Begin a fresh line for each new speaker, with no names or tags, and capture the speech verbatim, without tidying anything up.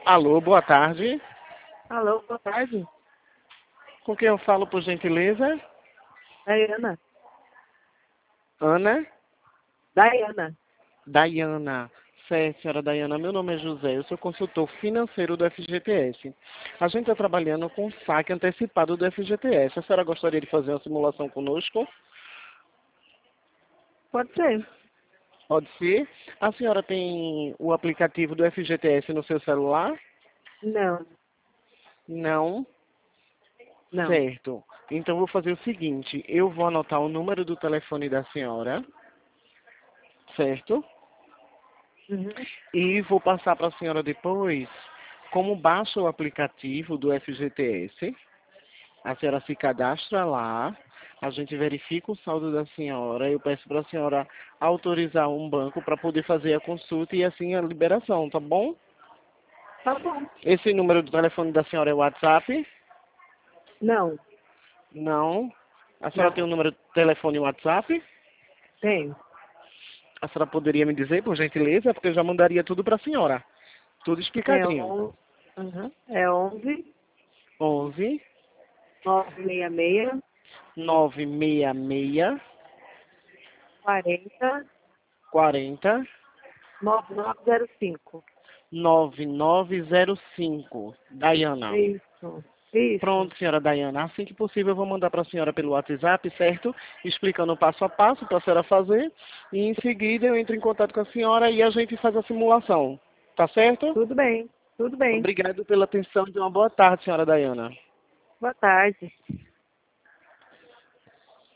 Alô, boa tarde.
Alô, boa tarde.
Com quem eu falo, por gentileza?
Daiana.
Ana?
Daiana.
Daiana. Certo, senhora Daiana. Meu nome é José. Eu sou consultor financeiro do F G T S. A gente está trabalhando com saque antecipado do F G T S. A senhora gostaria de fazer uma simulação conosco?
Pode ser?
Pode ser. A senhora tem o aplicativo do F G T S no seu celular?
Não.
Não.
Não.
Certo. Então vou fazer o seguinte, eu vou anotar o número do telefone da senhora, certo?
Uhum.
E vou passar para a senhora depois como baixa o aplicativo do F G T S. A senhora se cadastra lá, a gente verifica o saldo da senhora, eu peço para a senhora autorizar um banco para poder fazer a consulta e assim a liberação, tá bom?
Tá bom.
Esse número do telefone da senhora é o WhatsApp?
Não.
Não. A senhora tem o
Não.
número de telefone e WhatsApp?
Tem.
A senhora poderia me dizer, por gentileza, porque eu já mandaria tudo para a senhora. Tudo
É,
explicadinho.
on... uhum. É onze,
onze,
nove seis seis,
nove seis seis,
quarenta,
quarenta,
nove nove zero cinco.
nove nove zero cinco. Daiana.
Isso. Isso.
Pronto, senhora Daiana. Assim que possível, eu vou mandar para a senhora pelo WhatsApp, certo? Explicando o passo a passo para a senhora fazer. E em seguida eu entro em contato com a senhora e a gente faz a simulação. Tá certo?
Tudo bem. Tudo bem.
Obrigado pela atenção e uma boa tarde, senhora Daiana.
Boa tarde.